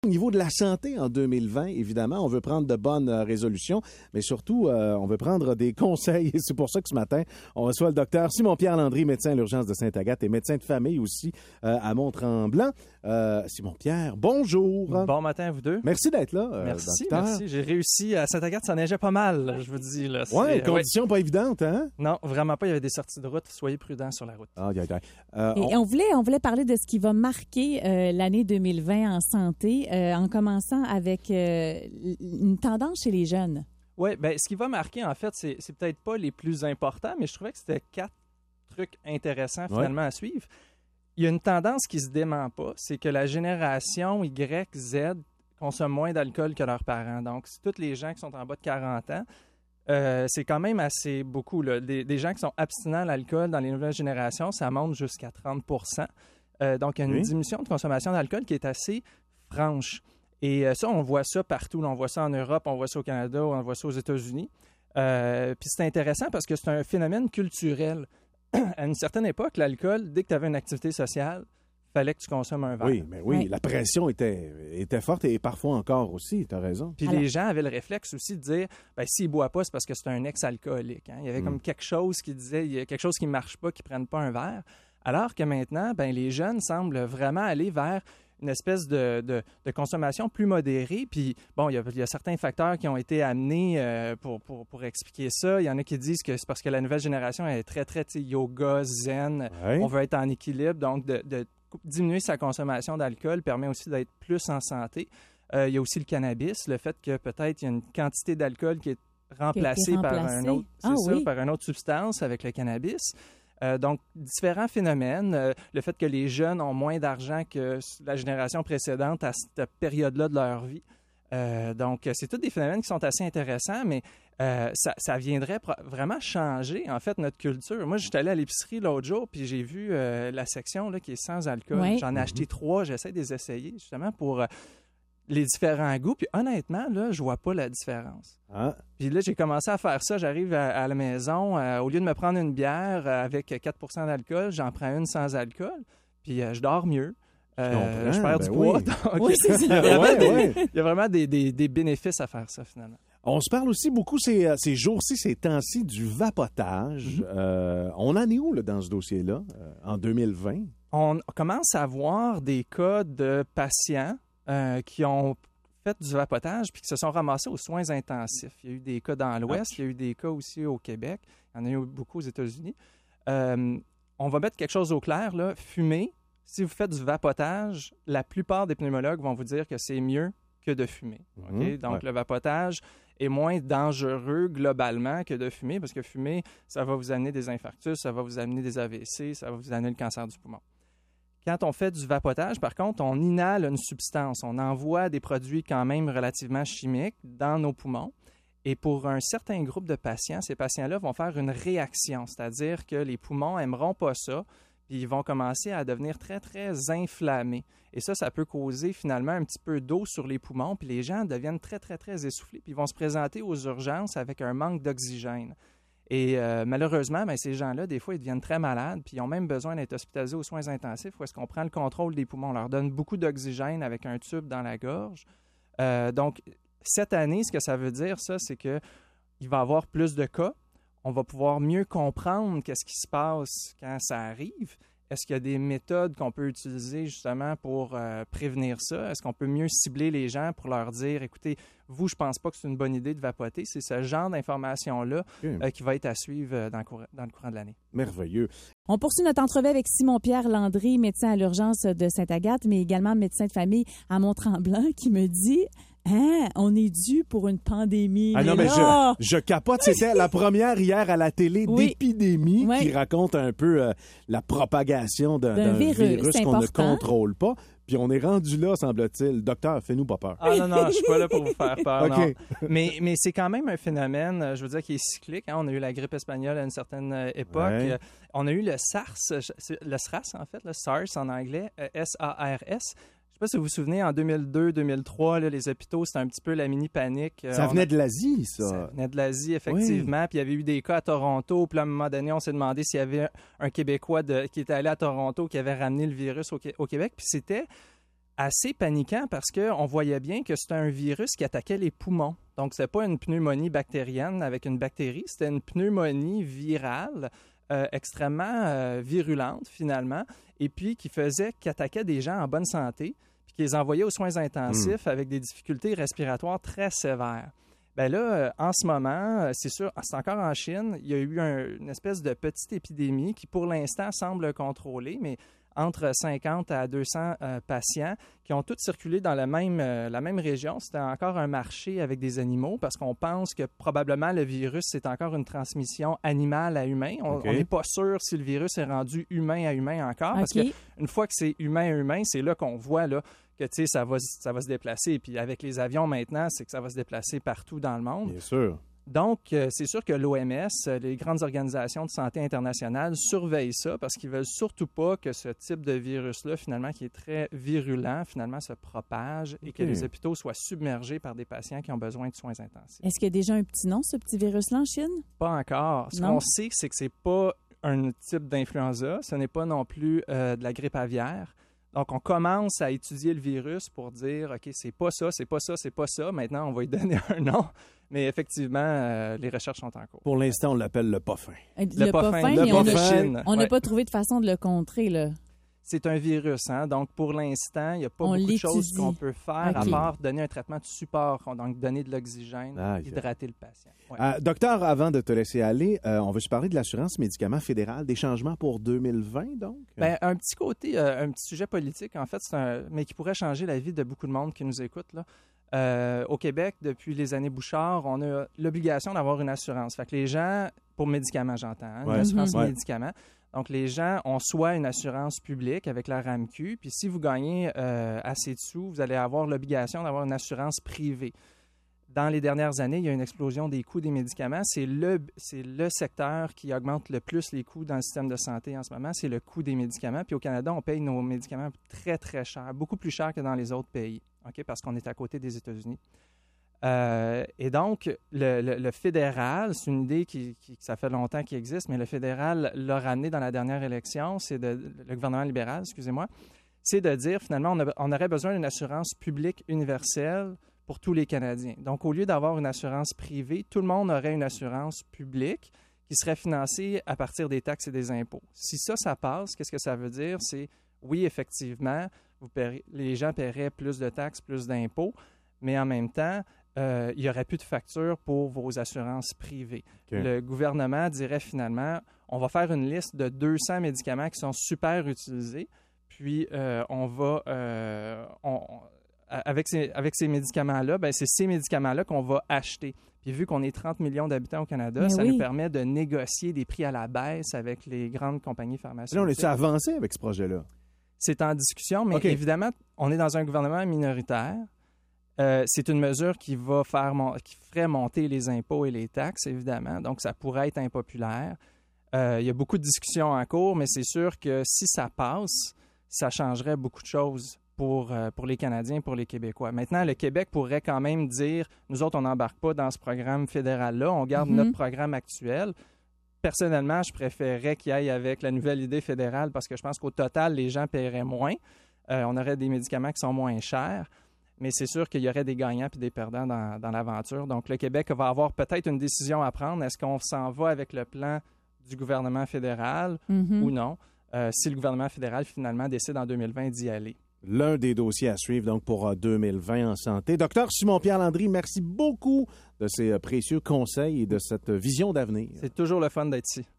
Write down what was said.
Au niveau de la santé en 2020, évidemment, on veut prendre de bonnes résolutions, mais surtout, on veut prendre des conseils. Et c'est pour ça que ce matin, on reçoit le docteur Simon-Pierre Landry, médecin à l'urgence de Sainte-Agathe et médecin de famille aussi à Mont-Tremblant. Simon-Pierre, bonjour. Bon matin à vous deux. Merci d'être là, Merci, docteur. merci. J'ai réussi. À Sainte-Agathe, ça neigeait pas mal, je vous dis. Oui, conditions pas évidentes, hein? Non, vraiment pas. Il y avait des sorties de route. Soyez prudents sur la route. Et on voulait parler de ce qui va marquer l'année 2020 en santé, en commençant avec une tendance chez les jeunes. Oui, bien, ce qui va marquer, en fait, c'est peut-être pas les plus importants, mais je trouvais que c'était 4 trucs intéressants, finalement, à suivre. Il y a une tendance qui se dément pas, c'est que la génération Y, Z consomme moins d'alcool que leurs parents. Donc, c'est tous les gens qui sont en bas de 40 ans. C'est quand même assez beaucoup. Là. Des gens qui sont abstinents à l'alcool dans les nouvelles générations, ça monte jusqu'à 30 %. Donc, il y a une diminution de consommation d'alcool qui est assez franche. Et ça, on voit ça partout. Là. On voit ça en Europe, on voit ça au Canada, on voit ça aux États-Unis. Puis c'est intéressant parce que c'est un phénomène culturel. À une certaine époque, l'alcool, dès que tu avais une activité sociale, il fallait que tu consommes un verre. Oui, mais la pression était forte et parfois encore aussi, tu as raison. Puis les gens avaient le réflexe aussi de dire, ben s'il ne boit pas, c'est parce que c'est un ex-alcoolique. Hein? Il y avait comme quelque chose qui disait, il y a quelque chose qui ne marche pas, qui ne prenne pas un verre. Alors que maintenant, ben, les jeunes semblent vraiment aller vers une espèce de consommation plus modérée. Puis, bon, il y a certains facteurs qui ont été amenés pour expliquer ça. Il y en a qui disent que c'est parce que la nouvelle génération est très, très yoga, zen. On veut être en équilibre. Donc, de diminuer sa consommation d'alcool permet aussi d'être plus en santé. Il y a aussi le cannabis, le fait que peut-être il y a une quantité d'alcool qui est remplacée par un autre, par une autre substance avec le cannabis. Donc, différents phénomènes. Le fait que les jeunes ont moins d'argent que la génération précédente à cette période-là de leur vie. Donc, c'est tous des phénomènes qui sont assez intéressants, mais ça viendrait vraiment changer, en fait, notre culture. Moi, j'étais allé à l'épicerie l'autre jour, puis j'ai vu la section là, qui est sans alcool. Oui. J'en ai acheté 3, j'essaie de les essayer, justement, pour les différents goûts. Puis honnêtement, là, je vois pas la différence. Puis là, j'ai commencé à faire ça. J'arrive à la maison, au lieu de me prendre une bière avec 4 % d'alcool, j'en prends une sans alcool. Puis je dors mieux. Je perds du poids. Oui. Donc, oui, c'est ça. Il y a vraiment des bénéfices à faire ça, finalement. On se parle aussi beaucoup ces jours-ci, ces temps-ci, du vapotage. On en est où là, dans ce dossier-là, en 2020? On commence à voir des cas de patients qui ont fait du vapotage puis qui se sont ramassés aux soins intensifs. Il y a eu des cas dans l'Ouest, il y a eu des cas aussi au Québec, il y en a eu beaucoup aux États-Unis. On va mettre quelque chose au clair, là. Fumer, si vous faites du vapotage, la plupart des pneumologues vont vous dire que c'est mieux que de fumer. Okay? Donc, le vapotage est moins dangereux globalement que de fumer parce que fumer, ça va vous amener des infarctus, ça va vous amener des AVC, ça va vous amener le cancer du poumon. Quand on fait du vapotage, par contre, on inhale une substance. On envoie des produits quand même relativement chimiques dans nos poumons. Et pour un certain groupe de patients, ces patients-là vont faire une réaction, c'est-à-dire que les poumons n'aimeront pas ça, puis ils vont commencer à devenir très, très inflammés. Et ça peut causer finalement un petit peu d'eau sur les poumons, puis les gens deviennent très, très, très essoufflés, puis ils vont se présenter aux urgences avec un manque d'oxygène. Et malheureusement, ces gens-là, des fois, ils deviennent très malades, puis ils ont même besoin d'être hospitalisés aux soins intensifs où est-ce qu'on prend le contrôle des poumons. On leur donne beaucoup d'oxygène avec un tube dans la gorge. Donc, cette année, ce que ça veut dire, ça, c'est qu'il va y avoir plus de cas. On va pouvoir mieux comprendre qu'est-ce qui se passe quand ça arrive. Est-ce qu'il y a des méthodes qu'on peut utiliser justement pour prévenir ça? Est-ce qu'on peut mieux cibler les gens pour leur dire, écoutez, vous, je pense pas que c'est une bonne idée de vapoter. C'est ce genre d'information-là qui va être à suivre dans le courant de l'année. Merveilleux. On poursuit notre entrevue avec Simon-Pierre Landry, médecin à l'urgence de Sainte-Agathe, mais également médecin de famille à Mont-Tremblant, qui me dit... on est dû pour une pandémie. Ah non, mais je capote. C'était la première hier à la télé d'épidémie qui raconte un peu la propagation d'un virus qu'on ne contrôle pas. Puis on est rendu là, semble-t-il. Docteur, fais-nous pas peur. Ah non, je suis pas là pour vous faire peur. Okay. Non. Mais c'est quand même un phénomène, je veux dire, qui est cyclique. Hein. On a eu la grippe espagnole à une certaine époque. On a eu le SARS, le SRAS en fait, le SARS en anglais, S-A-R-S. Je ne sais pas si vous vous souvenez, en 2002-2003, les hôpitaux, c'était un petit peu la mini-panique. Ça venait de l'Asie, ça. Ça venait de l'Asie, effectivement. Puis il y avait eu des cas à Toronto. Puis à un moment donné, on s'est demandé s'il y avait un Québécois qui était allé à Toronto qui avait ramené le virus au Québec. Puis c'était assez paniquant parce qu'on voyait bien que c'était un virus qui attaquait les poumons. Donc, ce n'est pas une pneumonie bactérienne avec une bactérie, c'était une pneumonie virale extrêmement virulente, finalement, et puis qui attaquait des gens en bonne santé, puis qui les envoyait aux soins intensifs avec des difficultés respiratoires très sévères. Bien là, en ce moment, c'est sûr, c'est encore en Chine, il y a eu une espèce de petite épidémie qui, pour l'instant, semble contrôlée, mais entre 50 à 200 patients qui ont tous circulé dans la même région. C'était encore un marché avec des animaux parce qu'on pense que probablement le virus, c'est encore une transmission animale à humain. On n'est pas sûr si le virus est rendu humain à humain encore parce qu'une fois que c'est humain à humain, c'est là qu'on voit là, que ça va se déplacer. Puis avec les avions maintenant, c'est que ça va se déplacer partout dans le monde. Bien sûr. Donc, c'est sûr que l'OMS, les grandes organisations de santé internationales, surveillent ça parce qu'ils ne veulent surtout pas que ce type de virus-là, finalement, qui est très virulent, finalement, se propage et que les hôpitaux soient submergés par des patients qui ont besoin de soins intensifs. Est-ce qu'il y a déjà un petit nom, ce petit virus-là, en Chine? Pas encore. Ce qu'on sait, c'est que c'est pas un type d'influenza. Ce n'est pas non plus de la grippe aviaire. Donc, on commence à étudier le virus pour dire, OK, c'est pas ça, c'est pas ça, c'est pas ça. Maintenant, on va lui donner un nom. Mais effectivement, les recherches sont en cours. Pour l'instant, on l'appelle le poffin. Le poffin, de Chine. On n'a pas trouvé de façon de le contrer, là. C'est un virus, hein? Donc pour l'instant, il n'y a pas beaucoup de choses qu'on peut faire à part donner un traitement de support, donc donner de l'oxygène, hydrater le patient. Ouais. Docteur, avant de te laisser aller, on veut se parler de l'assurance médicaments fédérale, des changements pour 2020, donc? Bien, un petit côté, un petit sujet politique, en fait, mais qui pourrait changer la vie de beaucoup de monde qui nous écoute, là. Au Québec, depuis les années Bouchard, on a l'obligation d'avoir une assurance. Fait que les gens, pour médicaments, j'entends, hein, une assurance médicaments. Donc, les gens ont soit une assurance publique avec la RAMQ, puis si vous gagnez assez de sous, vous allez avoir l'obligation d'avoir une assurance privée. Dans les dernières années, il y a une explosion des coûts des médicaments. C'est le secteur qui augmente le plus les coûts dans le système de santé en ce moment, c'est le coût des médicaments. Puis au Canada, on paye nos médicaments très, très cher, beaucoup plus cher que dans les autres pays, parce qu'on est à côté des États-Unis. Et donc, le fédéral, c'est une idée qui ça fait longtemps qu'il existe, mais le fédéral l'a ramené dans la dernière élection, le gouvernement libéral, excusez-moi, c'est de dire finalement on aurait besoin d'une assurance publique universelle pour tous les Canadiens. Donc, au lieu d'avoir une assurance privée, tout le monde aurait une assurance publique qui serait financée à partir des taxes et des impôts. Si ça passe, qu'est-ce que ça veut dire? C'est, oui, effectivement, les gens paieraient plus de taxes, plus d'impôts, mais en même temps, il n'y aurait plus de facture pour vos assurances privées. Le gouvernement dirait finalement, on va faire une liste de 200 médicaments qui sont super utilisés, puis on va, avec ces médicaments-là, bien, c'est ces médicaments-là qu'on va acheter. Puis vu qu'on est 30 millions d'habitants au Canada, ça nous permet de négocier des prix à la baisse avec les grandes compagnies pharmaceutiques. Là, on est avancé avec ce projet-là? C'est en discussion, mais évidemment, on est dans un gouvernement minoritaire. C'est une mesure qui ferait monter les impôts et les taxes, évidemment. Donc, ça pourrait être impopulaire. Il y a beaucoup de discussions en cours, mais c'est sûr que si ça passe, ça changerait beaucoup de choses pour les Canadiens, pour les Québécois. Maintenant, le Québec pourrait quand même dire, nous autres, on n'embarque pas dans ce programme fédéral-là, on garde notre programme actuel. Personnellement, je préférerais qu'il aille avec la nouvelle idée fédérale parce que je pense qu'au total, les gens paieraient moins. On aurait des médicaments qui sont moins chers. Mais c'est sûr qu'il y aurait des gagnants et des perdants dans l'aventure. Donc, le Québec va avoir peut-être une décision à prendre. Est-ce qu'on s'en va avec le plan du gouvernement fédéral ou non? Si le gouvernement fédéral, finalement, décide en 2020 d'y aller. L'un des dossiers à suivre donc pour 2020 en santé. Docteur Simon-Pierre Landry, merci beaucoup de ces précieux conseils et de cette vision d'avenir. C'est toujours le fun d'être ici.